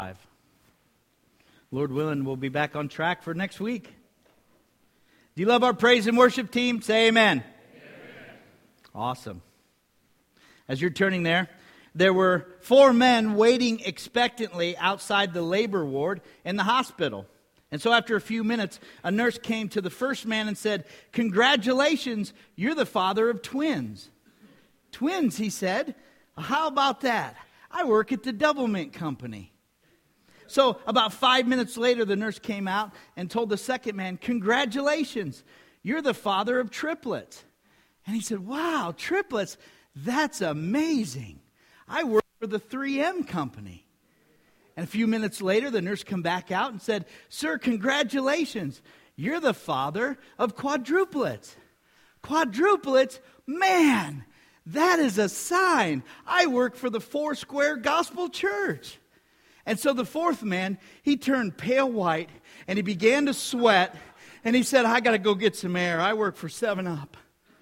Lord willing, we'll be back on track for next week. Do you love our praise and worship team? Say amen. Amen. Awesome. As you're turning there were 4 men waiting expectantly outside the labor ward in the hospital. And so after a few minutes, a nurse came to the first man and said, "Congratulations, you're the father of twins." "Twins," he said. "How about that? I work at the Doublemint Company." So about 5 minutes later, the nurse came out and told the second man, "Congratulations, you're the father of triplets." And he said, "Wow, triplets, that's amazing. I work for the 3M Company." And a few minutes later, the nurse came back out and said, "Sir, congratulations, you're the father of quadruplets." "Quadruplets? Man, that is a sign. I work for the Foursquare Gospel Church." And so the fourth man, he turned pale white, and he began to sweat, and he said, "I got to go get some air. I work for 7-Up.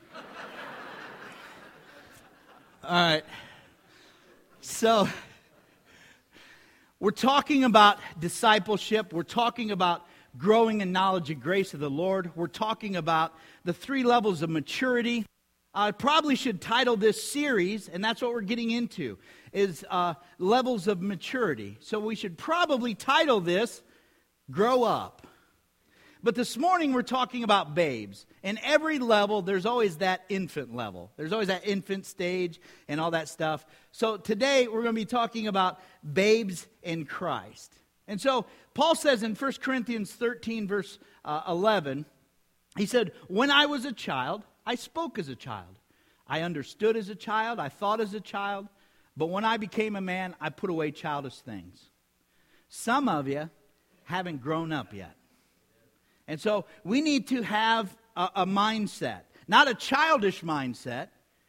All right. So, we're talking about discipleship. We're talking about growing in knowledge and grace of the Lord. We're talking about the 3 levels of maturity. I probably should title this series, and that's what we're getting into, is levels of maturity. So we should probably title this, Grow Up. But this morning we're talking about babes. In every level, there's always that infant level. There's always that infant stage and all that stuff. So today we're going to be talking about babes in Christ. And so Paul says in 1 Corinthians 13, verse 11, he said, "When I was a child, I spoke as a child. I understood as a child. I thought as a child. But when I became a man, I put away childish things." Some of you haven't grown up yet. And so we need to have a mindset. Not a childish mindset,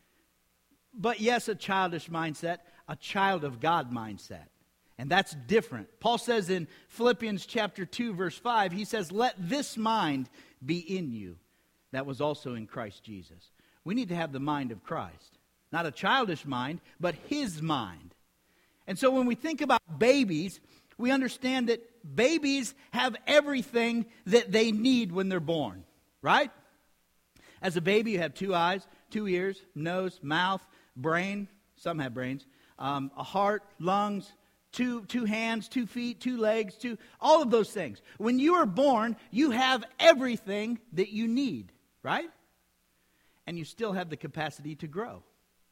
but yes, a childish mindset, a child of God mindset. And that's different. Paul says in Philippians chapter 2, verse 5, he says, "Let this mind be in you that was also in Christ Jesus." We need to have the mind of Christ. Not a childish mind, but His mind. And so when we think about babies, we understand that babies have everything that they need when they're born, right? As a baby, you have 2 eyes, 2 ears, nose, mouth, brain. Some have brains. A heart, lungs, two hands, 2 feet, 2 legs, all of those things. When you are born, you have everything that you need, right? And you still have the capacity to grow.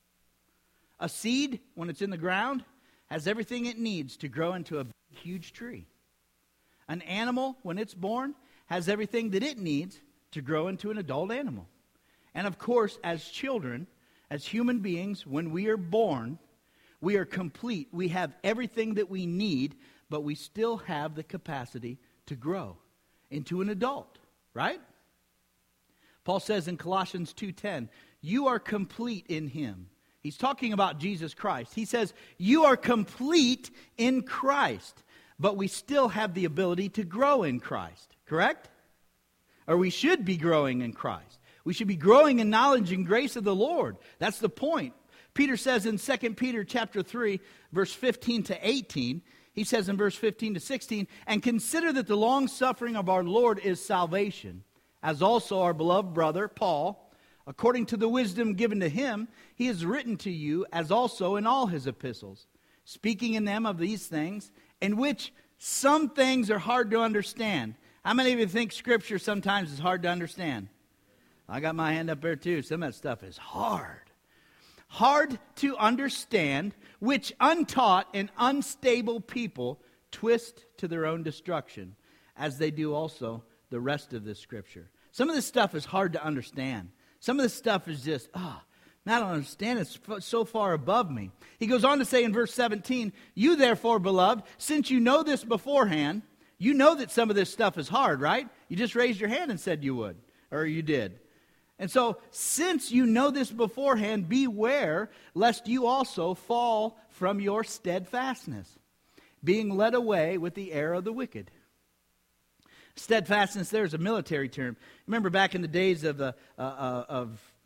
A seed, when it's in the ground, has everything it needs to grow into a huge tree. An animal, when it's born, has everything that it needs to grow into an adult animal. And of course, as children, as human beings, when we are born, we are complete. We have everything that we need, but we still have the capacity to grow into an adult, right? Paul says in Colossians 2:10, "You are complete in Him." He's talking about Jesus Christ. He says, "You are complete in Christ," but we still have the ability to grow in Christ, correct? Or we should be growing in Christ. We should be growing in knowledge and grace of the Lord. That's the point. Peter says in 2 Peter chapter 3, verse 15 to 18, he says in verse 15 to 16, "And consider that the long suffering of our Lord is salvation, as also our beloved brother, Paul, according to the wisdom given to him, he has written to you, as also in all his epistles, speaking in them of these things, in which some things are hard to understand." How many of you think Scripture sometimes is hard to understand? I got my hand up there too. Some of that stuff is hard. Hard to understand, which untaught and unstable people twist to their own destruction, as they do also the rest of this Scripture. Some of this stuff is hard to understand. Some of this stuff is just, I don't understand. It's so far above me. He goes on to say in verse 17, "You therefore, beloved, since you know this beforehand," you know that some of this stuff is hard, right? You just raised your hand and said you would, or you did. And so, since you know this beforehand, beware lest you also fall from your steadfastness, being led away with the error of the wicked. Steadfastness there is a military term. Remember back in the days of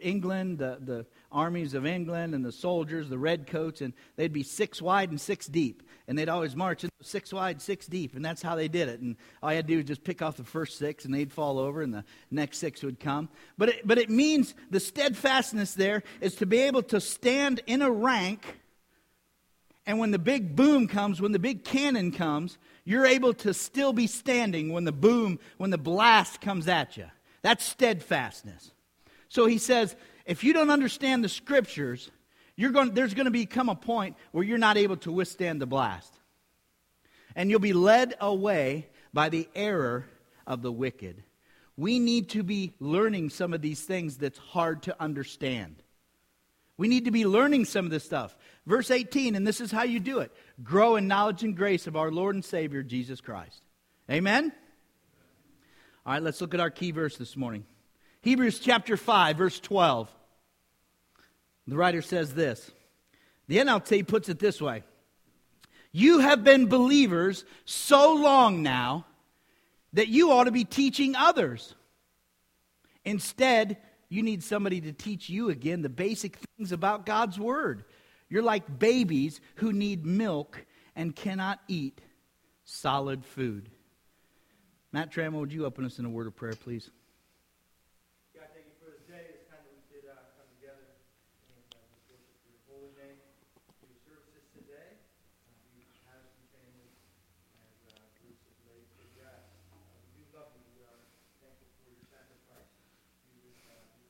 England, the armies of England and the soldiers, the redcoats, and they'd be 6 wide and 6 deep. And they'd always march 6 wide, 6 deep, and that's how they did it. And all you had to do was just pick off the first 6, and they'd fall over, and the next 6 would come. But it means the steadfastness there is to be able to stand in a rank, and when the big boom comes, when the big cannon comes, you're able to still be standing when the blast comes at you. That's steadfastness. So he says, if you don't understand the Scriptures, there's going to become a point where you're not able to withstand the blast. And you'll be led away by the error of the wicked. We need to be learning some of these things that's hard to understand. We need to be learning some of this stuff. Verse 18, and this is how you do it. Grow in knowledge and grace of our Lord and Savior, Jesus Christ. Amen? All right, let's look at our key verse this morning. Hebrews chapter 5, verse 12. The writer says this. The NLT puts it this way. You have been believers so long now that you ought to be teaching others. Instead, you need somebody to teach you again the basic things about God's Word. You're like babies who need milk and cannot eat solid food. Matt Trammell, would you open us in a word of prayer, please? God, thank you for this day. It's time that we could come together and just worship your holy name. For your services today, you have some families as groups of ladies to rest. We do love you. We are thankful for your sacrifice. You just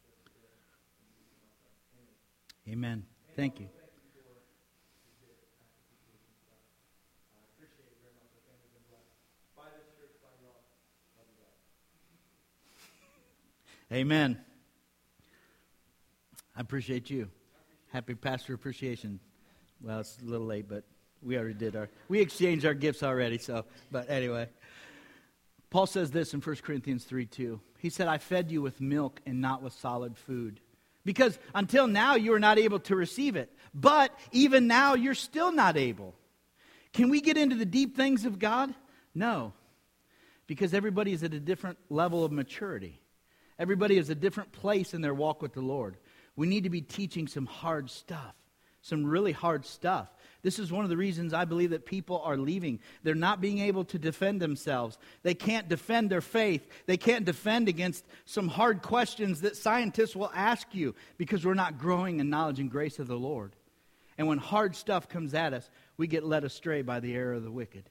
Amen. Thank you. Amen. I appreciate you. Happy Pastor Appreciation. Well, it's a little late, but we already we exchanged our gifts already, but anyway. Paul says this in 1 Corinthians 3:2. He said, I fed you with milk and not with solid food. Because until now you were not able to receive it. But even now you're still not able. Can we get into the deep things of God? No. Because everybody is at a different level of maturity. Everybody is a different place in their walk with the Lord. We need to be teaching some hard stuff. Some really hard stuff. This is one of the reasons I believe that people are leaving. They're not being able to defend themselves. They can't defend their faith. They can't defend against some hard questions that scientists will ask you because we're not growing in knowledge and grace of the Lord. And when hard stuff comes at us, we get led astray by the error of the wicked.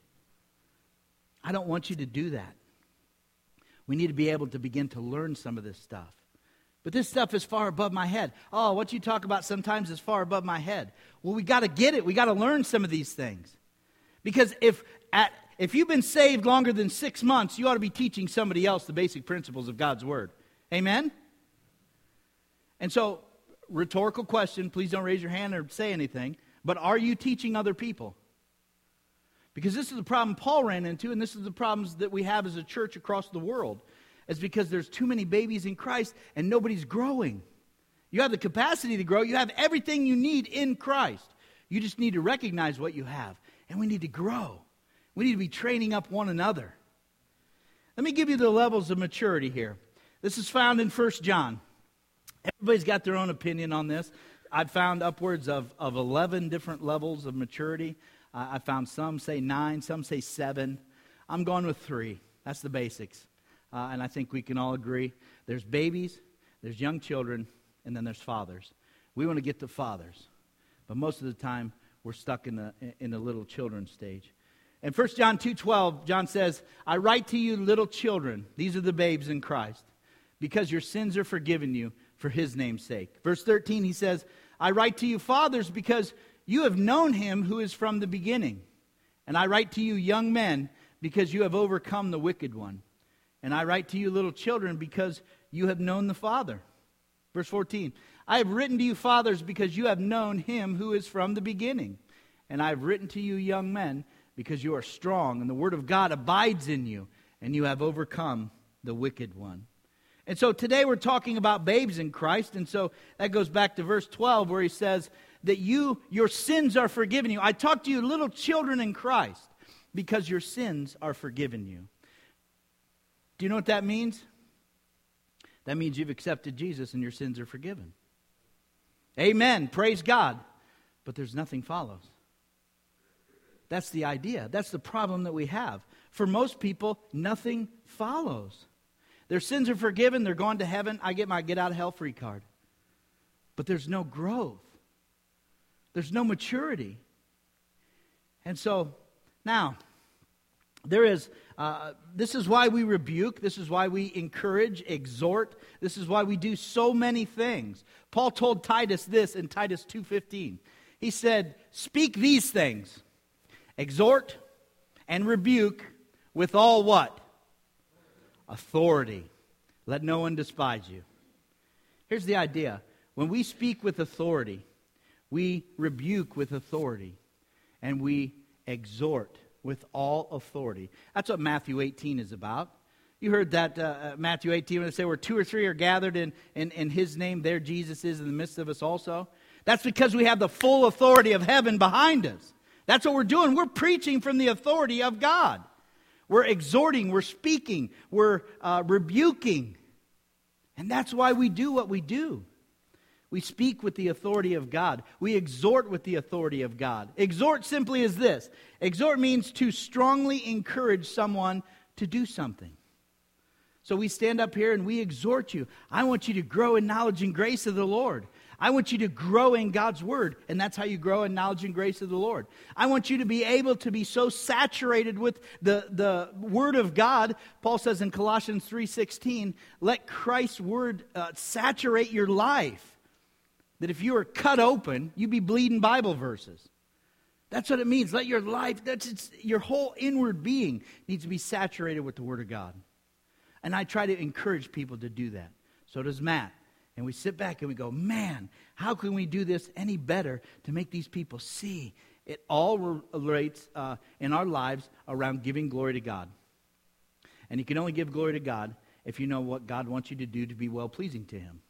I don't want you to do that. We need to be able to begin to learn some of this stuff. But this stuff is far above my head. Oh, what you talk about sometimes is far above my head. Well, we got to get it. We got to learn some of these things. Because if you've been saved longer than 6 months, you ought to be teaching somebody else the basic principles of God's Word. Amen? And so, rhetorical question, please don't raise your hand or say anything, but are you teaching other people? Because this is the problem Paul ran into, and this is the problems that we have as a church across the world. It's because there's too many babies in Christ and nobody's growing. You have the capacity to grow. You have everything you need in Christ. You just need to recognize what you have. And we need to grow. We need to be training up one another. Let me give you the levels of maturity here. This is found in 1 John. Everybody's got their own opinion on this. I've found upwards of 11 different levels of maturity. I found some say 9, some say 7. I'm going with 3. That's the basics. And I think we can all agree. There's babies, there's young children, and then there's fathers. We want to get to fathers. But most of the time, we're stuck in the little children stage. In 1 John 2:12, John says, I write to you little children, these are the babes in Christ, because your sins are forgiven you for his name's sake. Verse 13, he says, I write to you fathers because you have known him who is from the beginning. And I write to you young men because you have overcome the wicked one. And I write to you little children because you have known the Father. Verse 14, I have written to you fathers because you have known him who is from the beginning. And I have written to you young men because you are strong and the word of God abides in you and you have overcome the wicked one. And so today we're talking about babes in Christ. And so that goes back to verse 12 where he says that your sins are forgiven you. I talk to you little children in Christ because your sins are forgiven you. Do you know what that means? That means you've accepted Jesus and your sins are forgiven. Amen. Praise God. But there's nothing follows. That's the idea. That's the problem that we have. For most people, nothing follows. Their sins are forgiven. They're going to heaven. I get my get out of hell free card. But there's no growth. There's no maturity. And so, now, this is why we rebuke. This is why we encourage, exhort. This is why we do so many things. Paul told Titus this in Titus 2:15. He said, speak these things. Exhort and rebuke with all what? Authority. Let no one despise you. Here's the idea. When we speak with authority, we rebuke with authority, and we exhort with all authority. That's what Matthew 18 is about. You heard that Matthew 18 when they say where 2 or 3 are gathered in His name, there Jesus is in the midst of us also. That's because we have the full authority of heaven behind us. That's what we're doing. We're preaching from the authority of God. We're exhorting, we're speaking, we're rebuking. And that's why we do what we do. We speak with the authority of God. We exhort with the authority of God. Exhort simply is this. Exhort means to strongly encourage someone to do something. So we stand up here and we exhort you. I want you to grow in knowledge and grace of the Lord. I want you to grow in God's Word, and that's how you grow in knowledge and grace of the Lord. I want you to be able to be so saturated with the Word of God. Paul says in Colossians 3:16, let Christ's Word saturate your life. That if you are cut open, you be bleeding Bible verses. That's what it means. Let your life, your whole inward being needs to be saturated with the Word of God. And I try to encourage people to do that. So does Matt. And we sit back and we go, man, how can we do this any better to make these people see? It all relates in our lives around giving glory to God. And you can only give glory to God if you know what God wants you to do to be well-pleasing to Him.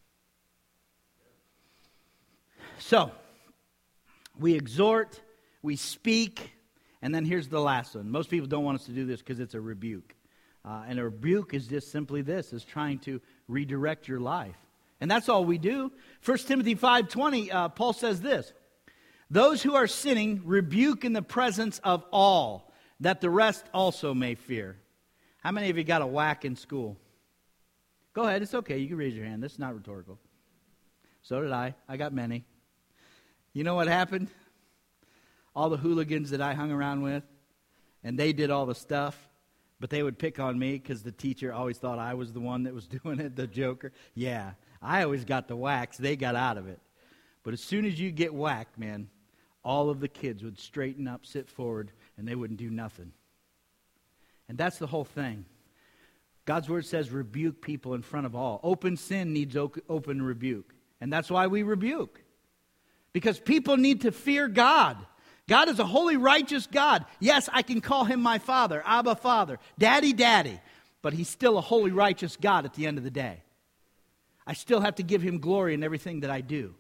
So, we exhort, we speak, and then here's the last one. Most people don't want us to do this because it's a rebuke. And a rebuke is just simply this, is trying to redirect your life. And that's all we do. 1 Timothy 5:20, Paul says this, those who are sinning rebuke in the presence of all, that the rest also may fear. How many of you got a whack in school? Go ahead, it's okay, you can raise your hand. This is not rhetorical. So did I. I got many. You know what happened? All the hooligans that I hung around with, and they did all the stuff, but they would pick on me because the teacher always thought I was the one that was doing it, the joker. Yeah, I always got the whacks. They got out of it. But as soon as you get whacked, man, all of the kids would straighten up, sit forward, and they wouldn't do nothing. And that's the whole thing. God's Word says rebuke people in front of all. Open sin needs open rebuke. And that's why we rebuke. Because people need to fear God. God is a holy, righteous God. Yes, I can call Him my Father, Abba Father, Daddy, Daddy. But He's still a holy, righteous God at the end of the day. I still have to give Him glory in everything that I do.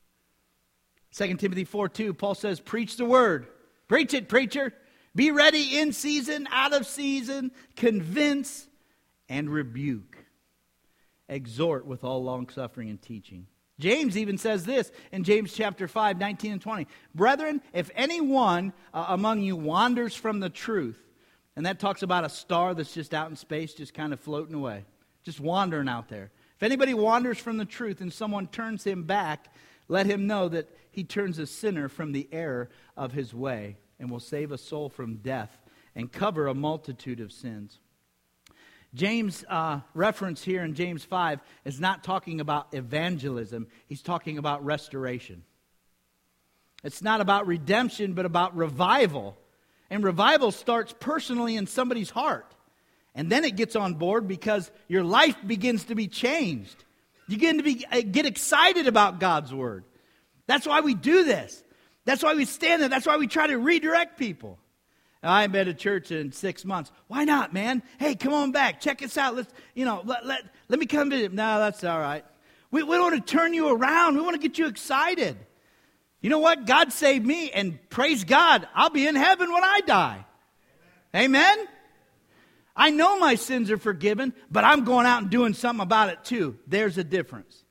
2 Timothy 4:2, Paul says, preach the Word. Preach it, preacher. Be ready in season, out of season. Convince and rebuke. Exhort with all long-suffering and teaching. James even says this in James chapter 5, 19 and 20. Brethren, if anyone among you wanders from the truth, and that talks about a star that's just out in space, just kind of floating away, just wandering out there. If anybody wanders from the truth and someone turns him back, let him know that he turns a sinner from the error of his way and will save a soul from death and cover a multitude of sins. James' reference here in James 5 is not talking about evangelism. He's talking about restoration. It's not about redemption, but about revival. And revival starts personally in somebody's heart. And then it gets on board because your life begins to be changed. You begin to get excited about God's Word. That's why we do this. That's why we stand there. That's why we try to redirect people. I haven't been to church in 6 months. Why not, man? Hey, come on back. Check us out. Let's, let me come visit. No, that's all right. We want to turn you around. We want to get you excited. You know what? God saved me, and praise God, I'll be in heaven when I die. Amen? I know my sins are forgiven, but I'm going out and doing something about it too. There's a difference.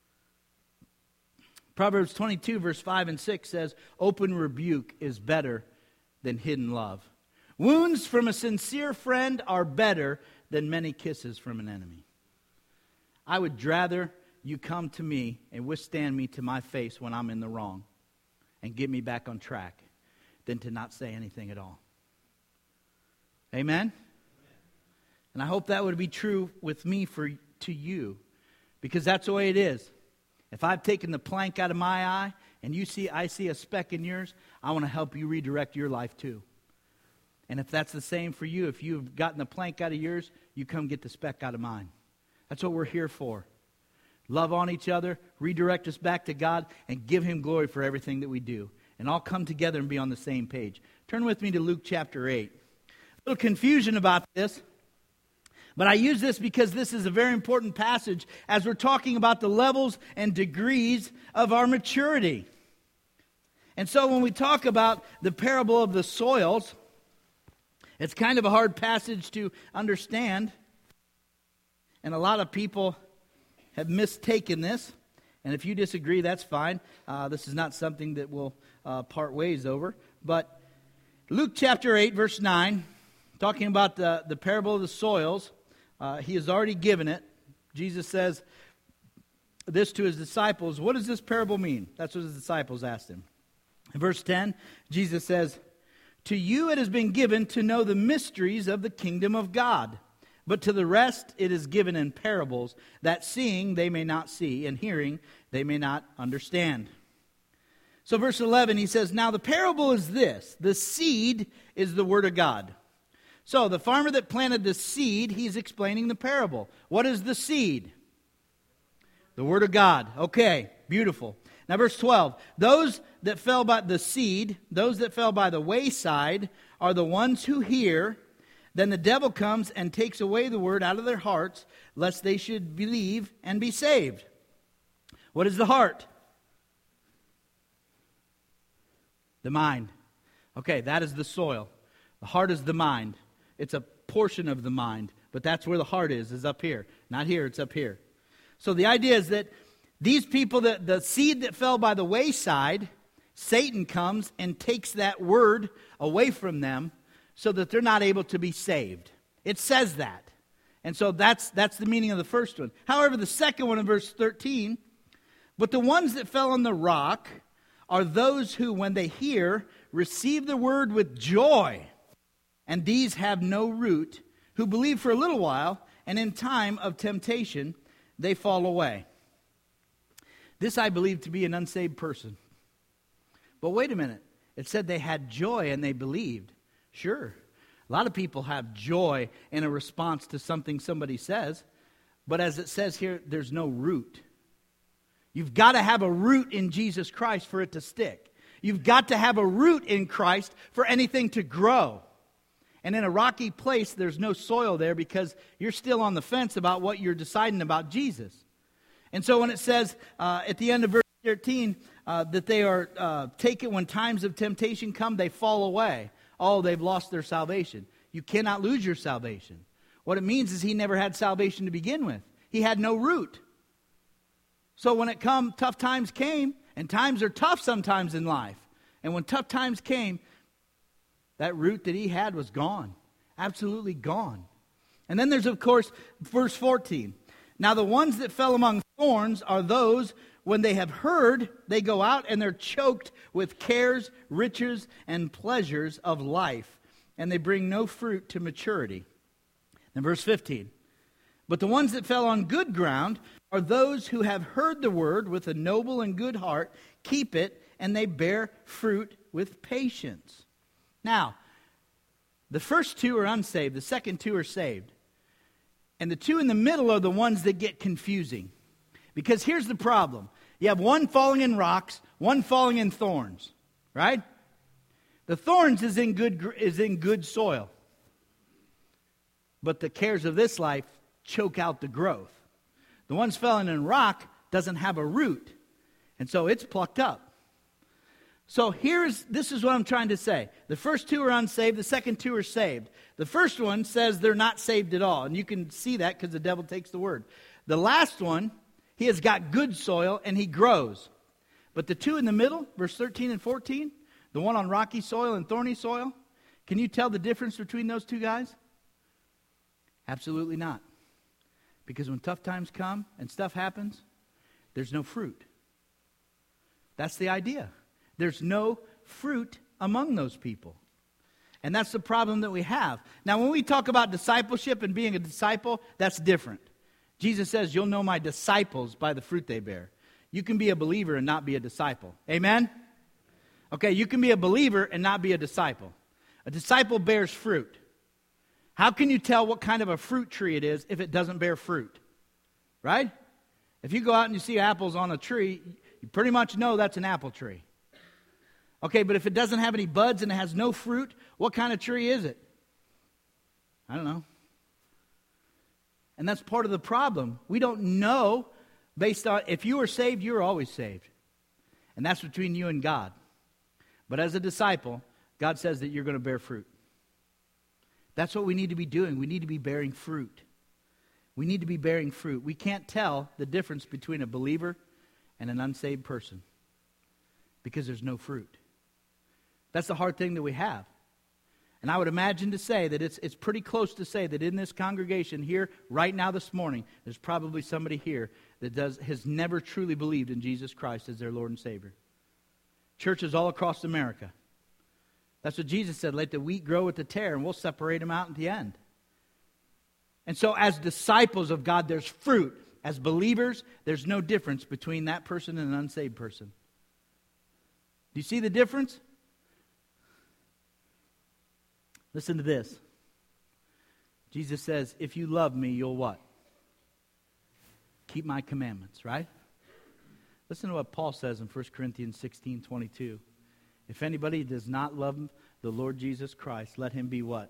Proverbs 22, verse 5 and 6 says, open rebuke is better than hidden love. Wounds from a sincere friend are better than many kisses from an enemy. I would rather you come to me and withstand me to my face when I'm in the wrong and get me back on track than to not say anything at all. Amen? And I hope that would be true with me to you, because that's the way it is. If I've taken the plank out of my eye and I see a speck in yours, I want to help you redirect your life too. And if that's the same for you, if you've gotten the plank out of yours, you come get the speck out of mine. That's what we're here for. Love on each other, redirect us back to God, and give Him glory for everything that we do. And all come together and be on the same page. Turn with me to Luke chapter 8. A little confusion about this, but I use this because this is a very important passage as we're talking about the levels and degrees of our maturity. And so when we talk about the parable of the soils, it's kind of a hard passage to understand. And a lot of people have mistaken this. And if you disagree, that's fine. This is not something that we'll part ways over. But Luke chapter 8, verse 9, talking about the parable of the soils, he has already given it. Jesus says this to his disciples. What does this parable mean? That's what his disciples asked him. In verse 10, Jesus says, to you it has been given to know the mysteries of the kingdom of God. But to the rest it is given in parables, that seeing they may not see, and hearing they may not understand. So verse 11, he says, now the parable is this. The seed is the word of God. So the farmer that planted the seed, he's explaining the parable. What is the seed? The word of God. Okay, beautiful. Now verse 12, those that fell by the seed, those that fell by the wayside, are the ones who hear. Then the devil comes and takes away the word out of their hearts, lest they should believe and be saved. What is the heart? The mind. Okay, that is the soil. The heart is the mind. It's a portion of the mind, but that's where the heart is up here. Not here, it's up here. So the idea is that these people, the seed that fell by the wayside, Satan comes and takes that word away from them, so that they're not able to be saved. It says that. And so that's the meaning of the first one. However, the second one in verse 13, but the ones that fell on the rock are those who, when they hear, receive the word with joy. And these have no root, who believe for a little while, and in time of temptation, they fall away. This I believe to be an unsaved person. But wait a minute. It said they had joy and they believed. Sure, a lot of people have joy in a response to something somebody says, but as it says here, there's no root. You've got to have a root in Jesus Christ for it to stick. You've got to have a root in Christ for anything to grow. And in a rocky place, there's no soil there because you're still on the fence about what you're deciding about Jesus. And so when it says at the end of verse 13 that they are taken when times of temptation come, they fall away. Oh, they've lost their salvation. You cannot lose your salvation. What it means is he never had salvation to begin with. He had no root. So when tough times came, and times are tough sometimes in life. And when tough times came, that root that he had was gone. Absolutely gone. And then there's, of course, verse 14. Now the ones that fell among thorns are those when they have heard, they go out and they're choked with cares, riches, and pleasures of life, and they bring no fruit to maturity. Then verse 15. But the ones that fell on good ground are those who have heard the word with a noble and good heart, keep it, and they bear fruit with patience. Now, the first two are unsaved, the second two are saved. And the two in the middle are the ones that get confusing. Because here's the problem. You have one falling in rocks, one falling in thorns, right? The thorns is in good soil. But the cares of this life choke out the growth. The ones falling in rock doesn't have a root, and so it's plucked up. So this is what I'm trying to say. The first two are unsaved. The second two are saved. The first one says they're not saved at all. And you can see that because the devil takes the word. The last one, he has got good soil and he grows. But the two in the middle, verse 13 and 14, the one on rocky soil and thorny soil, can you tell the difference between those two guys? Absolutely not. Because when tough times come and stuff happens, there's no fruit. That's the idea. There's no fruit among those people. And that's the problem that we have. Now, when we talk about discipleship and being a disciple, that's different. Jesus says, you'll know my disciples by the fruit they bear. You can be a believer and not be a disciple. Amen? Okay, you can be a believer and not be a disciple. A disciple bears fruit. How can you tell what kind of a fruit tree it is if it doesn't bear fruit? Right? If you go out and you see apples on a tree, you pretty much know that's an apple tree. Okay, but if it doesn't have any buds and it has no fruit, what kind of tree is it? I don't know. And that's part of the problem. We don't know based on, if you are saved, you're always saved. And that's between you and God. But as a disciple, God says that you're going to bear fruit. That's what we need to be doing. We need to be bearing fruit. We need to be bearing fruit. We can't tell the difference between a believer and an unsaved person because there's no fruit. That's the hard thing that we have. And I would imagine to say that it's pretty close to say that in this congregation here right now this morning, there's probably somebody here that has never truly believed in Jesus Christ as their Lord and Savior. Churches all across America. That's what Jesus said, let the wheat grow with the tare, and we'll separate them out at the end. And so as disciples of God, there's fruit. As believers, there's no difference between that person and an unsaved person. Do you see the difference? Listen to this. Jesus says, if you love me, you'll what? Keep my commandments, right? Listen to what Paul says in 1 Corinthians 16:22. If anybody does not love the Lord Jesus Christ, let him be what?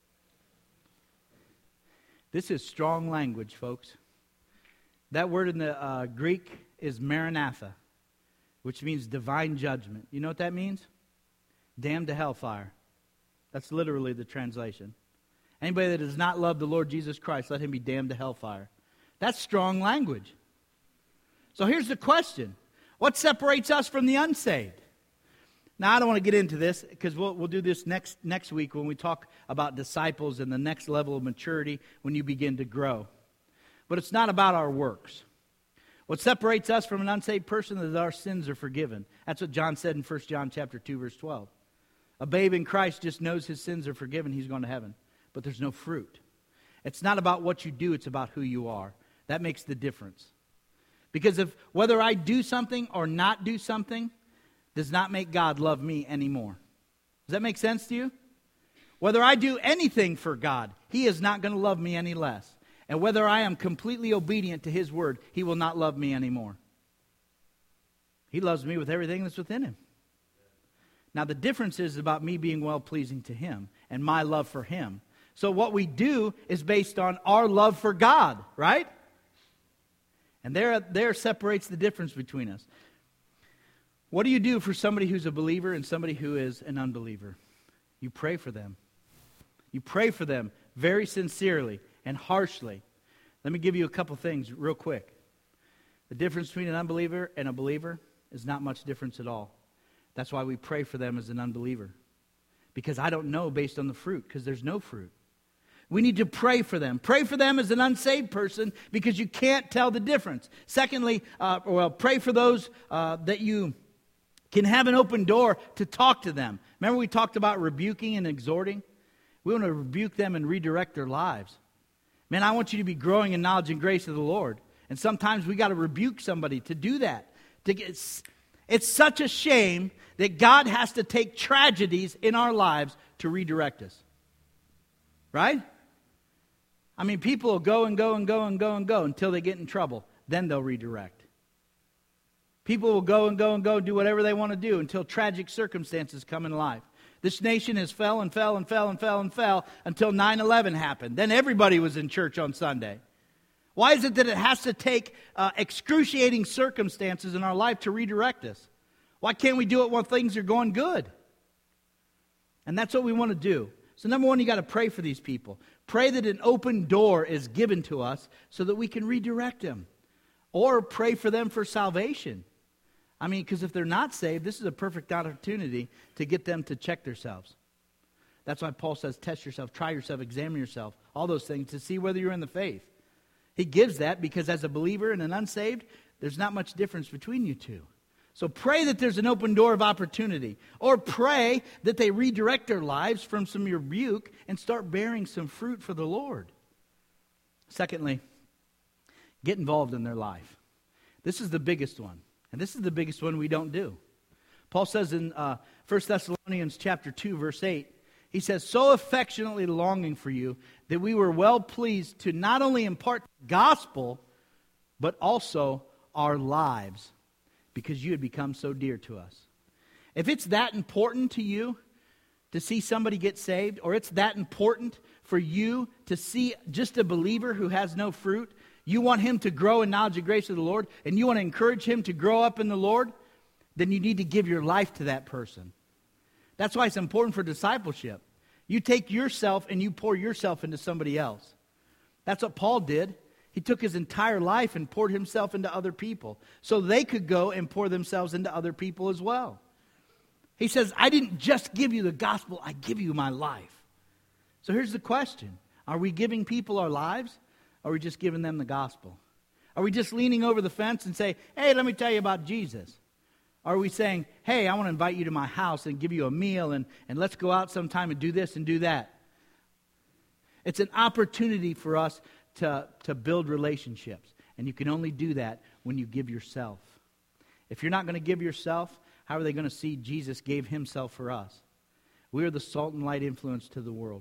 This is strong language, folks. That word in the Greek is maranatha, which means divine judgment. You know what that means? Damned to hellfire. That's literally the translation. Anybody that does not love the Lord Jesus Christ, let him be damned to hellfire. That's strong language. So here's the question. What separates us from the unsaved? Now, I don't want to get into this because we'll do this next week when we talk about disciples and the next level of maturity when you begin to grow. But it's not about our works. What separates us from an unsaved person is that our sins are forgiven. That's what John said in 1 John chapter 2, verse 12. A babe in Christ just knows his sins are forgiven. He's going to heaven. But there's no fruit. It's not about what you do. It's about who you are. That makes the difference. Because if whether I do something or not do something does not make God love me anymore. Does that make sense to you? Whether I do anything for God, He is not going to love me any less. And whether I am completely obedient to His word, He will not love me anymore. He loves me with everything that's within Him. Now the difference is about me being well-pleasing to Him and my love for Him. So what we do is based on our love for God, right? And there separates the difference between us. What do you do for somebody who's a believer and somebody who is an unbeliever? You pray for them. You pray for them very sincerely and harshly. Let me give you a couple things real quick. The difference between an unbeliever and a believer is not much difference at all. That's why we pray for them as an unbeliever. Because I don't know based on the fruit, because there's no fruit. We need to pray for them. Pray for them as an unsaved person because you can't tell the difference. Secondly, pray for those that you can have an open door to talk to them. Remember we talked about rebuking and exhorting? We want to rebuke them and redirect their lives. Man, I want you to be growing in knowledge and grace of the Lord. And sometimes we got to rebuke somebody to do that. It's such a shame that God has to take tragedies in our lives to redirect us. Right? I mean, people will go and go and go and go and go until they get in trouble. Then they'll redirect. People will go and go and go and do whatever they want to do until tragic circumstances come in life. This nation has fell and fell and fell and fell and fell until 9/11 happened. Then everybody was in church on Sunday. Why is it that it has to take excruciating circumstances in our life to redirect us? Why can't we do it when things are going good? And that's what we want to do. So number one, you got to pray for these people. Pray that an open door is given to us so that we can redirect them. Or pray for them for salvation. I mean, because if they're not saved, this is a perfect opportunity to get them to check themselves. That's why Paul says, test yourself, try yourself, examine yourself, all those things to see whether you're in the faith. He gives that because as a believer and an unsaved, there's not much difference between you two. So pray that there's an open door of opportunity. Or pray that they redirect their lives from some rebuke and start bearing some fruit for the Lord. Secondly, get involved in their life. This is the biggest one. And this is the biggest one we don't do. Paul says in 1 Thessalonians chapter 2, verse 8, he says, so affectionately longing for you that we were well pleased to not only impart the gospel, but also our lives, because you had become so dear to us. If it's that important to you to see somebody get saved, or it's that important for you to see just a believer who has no fruit, you want him to grow in knowledge and grace of the Lord, and you want to encourage him to grow up in the Lord, then you need to give your life to that person. That's why it's important for discipleship. You take yourself and you pour yourself into somebody else. That's what Paul did. He took his entire life and poured himself into other people so they could go and pour themselves into other people as well. He says, I didn't just give you the gospel, I give you my life. So here's the question. Are we giving people our lives, or are we just giving them the gospel? Are we just leaning over the fence and say, hey, let me tell you about Jesus? Are we saying, hey, I want to invite you to my house and give you a meal and let's go out sometime and do this and do that? It's an opportunity for us to build relationships. And you can only do that when you give yourself. If you're not going to give yourself, how are they going to see Jesus gave himself for us? We are the salt and light influence to the world.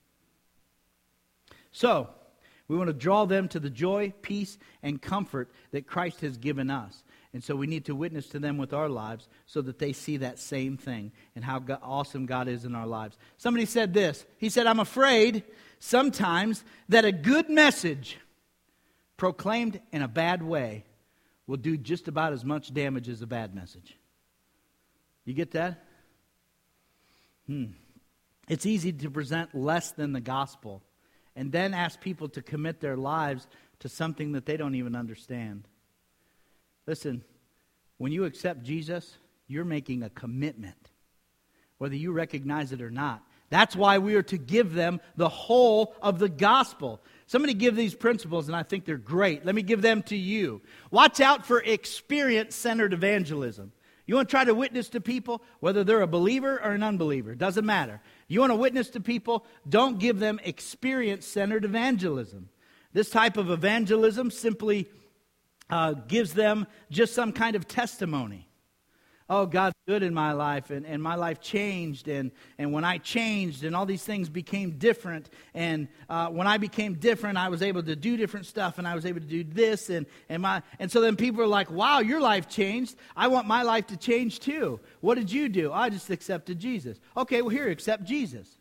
So, we want to draw them to the joy, peace, and comfort that Christ has given us. And so we need to witness to them with our lives so that they see that same thing and how awesome God is in our lives. Somebody said this. He said, I'm afraid sometimes that a good message proclaimed in a bad way will do just about as much damage as a bad message. You get that? It's easy to present less than the gospel and then ask people to commit their lives to something that they don't even understand. Listen, when you accept Jesus, you're making a commitment, whether you recognize it or not. That's why we are to give them the whole of the gospel. Somebody give these principles, and I think they're great. Let me give them to you. Watch out for experience-centered evangelism. You want to try to witness to people, whether they're a believer or an unbeliever. Doesn't matter. You want to witness to people, don't give them experience-centered evangelism. This type of evangelism simply gives them just some kind of testimony. Oh, God's good in my life, and my life changed, and when I changed, and all these things became different, and when I became different, I was able to do different stuff, and I was able to do this, and so then people are like, wow, your life changed. I want my life to change too. What did you do? I just accepted Jesus. Okay, well here, accept Jesus.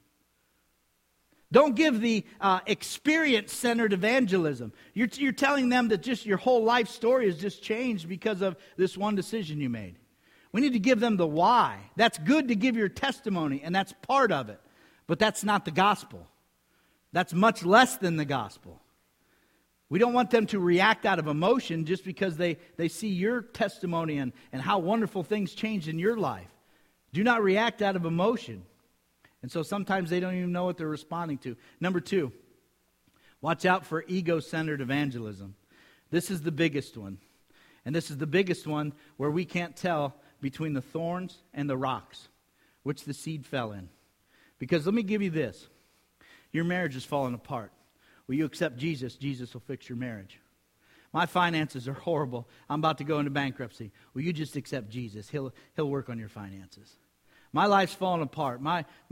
Don't give the experience-centered evangelism. You're telling them that just your whole life story has just changed because of this one decision you made. We need to give them the why. That's good to give your testimony, and that's part of it. But that's not the gospel. That's much less than the gospel. We don't want them to react out of emotion just because they see your testimony and how wonderful things changed in your life. Do not react out of emotion. And so sometimes they don't even know what they're responding to. Number 2, watch out for ego-centered evangelism. This is the biggest one. And this is the biggest one where we can't tell between the thorns and the rocks which the seed fell in. Because let me give you this. Your marriage is falling apart. Will you accept Jesus? Jesus will fix your marriage. My finances are horrible. I'm about to go into bankruptcy. Will you just accept Jesus? He'll work on your finances. My life's falling apart.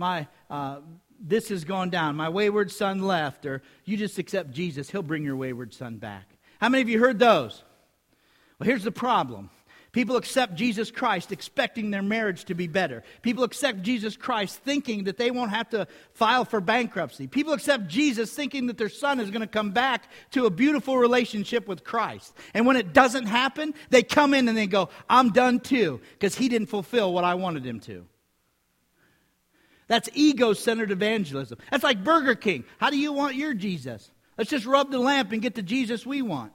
This has gone down. My wayward son left. Or you just accept Jesus. He'll bring your wayward son back. How many of you heard those? Well, here's the problem. People accept Jesus Christ expecting their marriage to be better. People accept Jesus Christ thinking that they won't have to file for bankruptcy. People accept Jesus thinking that their son is going to come back to a beautiful relationship with Christ. And when it doesn't happen, they come in and they go, I'm done too, because he didn't fulfill what I wanted him to. That's ego-centered evangelism. That's like Burger King. How do you want your Jesus? Let's just rub the lamp and get the Jesus we want.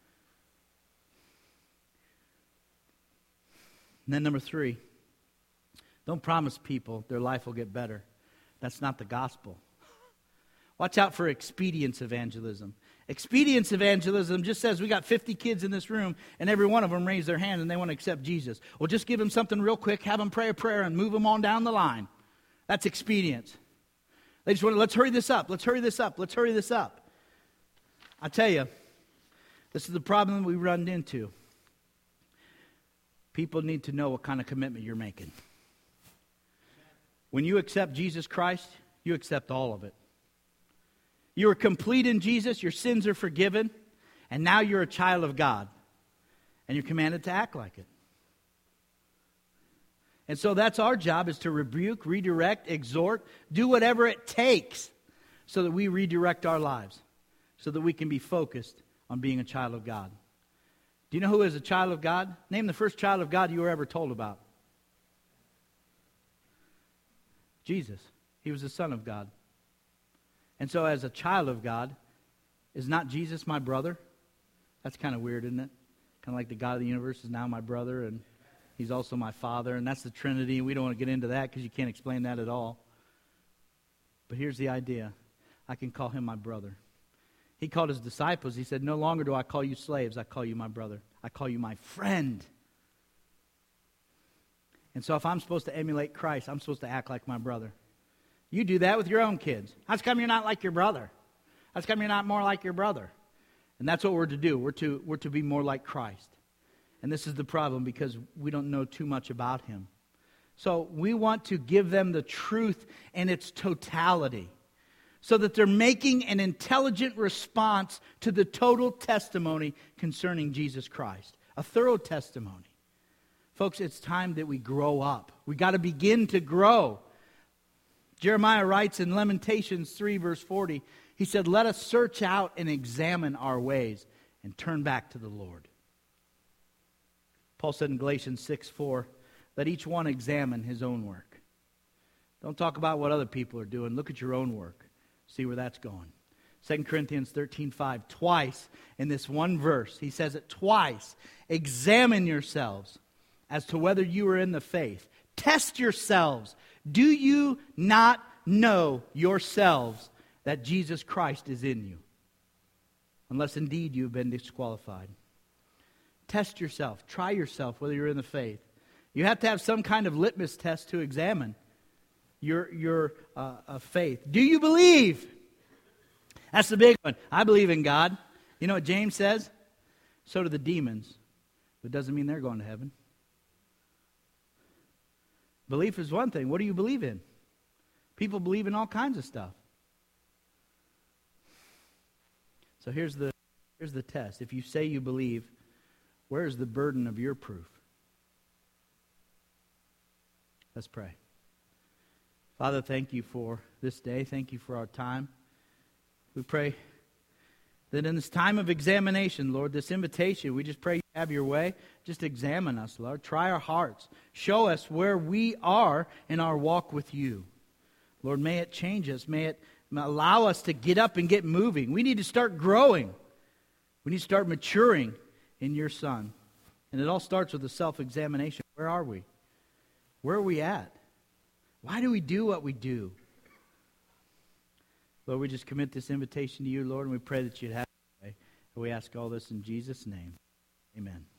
And then number 3, don't promise people their life will get better. That's not the gospel. Watch out for expedience evangelism. Expedience evangelism just says we got 50 kids in this room and every one of them raised their hand and they want to accept Jesus. Well, just give them something real quick, have them pray a prayer and move them on down the line. That's expedience. They just want to, let's hurry this up, let's hurry this up, let's hurry this up. I tell you, this is the problem we run into. People need to know what kind of commitment you're making. When you accept Jesus Christ, you accept all of it. You are complete in Jesus, your sins are forgiven, and now you're a child of God. And you're commanded to act like it. And so that's our job, is to rebuke, redirect, exhort, do whatever it takes so that we redirect our lives, so that we can be focused on being a child of God. Do you know who is a child of God? Name the first child of God you were ever told about. Jesus. He was the Son of God. And so as a child of God, is not Jesus my brother? That's kind of weird, isn't it? Kind of like the God of the universe is now my brother, and he's also my Father, and that's the Trinity, and we don't want to get into that because you can't explain that at all. But here's the idea. I can call him my brother. He called his disciples, he said, no longer do I call you slaves, I call you my brother. I call you my friend. And so if I'm supposed to emulate Christ, I'm supposed to act like my brother. You do that with your own kids. How come you're not like your brother? How come you're not more like your brother? And that's what we're to do. We're to be more like Christ. And this is the problem because we don't know too much about him. So we want to give them the truth in its totality, so that they're making an intelligent response to the total testimony concerning Jesus Christ. A thorough testimony. Folks, it's time that we grow up. We got to begin to grow. Jeremiah writes in Lamentations 3 verse 40, he said, let us search out and examine our ways and turn back to the Lord. Paul said in Galatians 6:4, let each one examine his own work. Don't talk about what other people are doing. Look at your own work. See where that's going. 2 Corinthians 13:5, twice in this one verse, he says it twice. Examine yourselves as to whether you are in the faith. Test yourselves. Do you not know yourselves that Jesus Christ is in you? Unless indeed you have been disqualified. Test yourself. Try yourself whether you're in the faith. You have to have some kind of litmus test to examine your faith. Do you believe? That's the big one. I believe in God. You know what James says? So do the demons. But it doesn't mean they're going to heaven. Belief is one thing. What do you believe in? People believe in all kinds of stuff. So here's the test. If you say you believe, where is the burden of your proof? Let's pray. Father, thank you for this day. Thank you for our time. We pray that in this time of examination, Lord, this invitation, we just pray you have your way. Just examine us, Lord. Try our hearts. Show us where we are in our walk with you. Lord, may it change us. May it allow us to get up and get moving. We need to start growing. We need to start maturing in your Son. And it all starts with a self-examination. Where are we? Where are we at? Why do we do what we do? Lord, we just commit this invitation to you, Lord, and we pray that you'd have your way. And we ask all this in Jesus' name. Amen.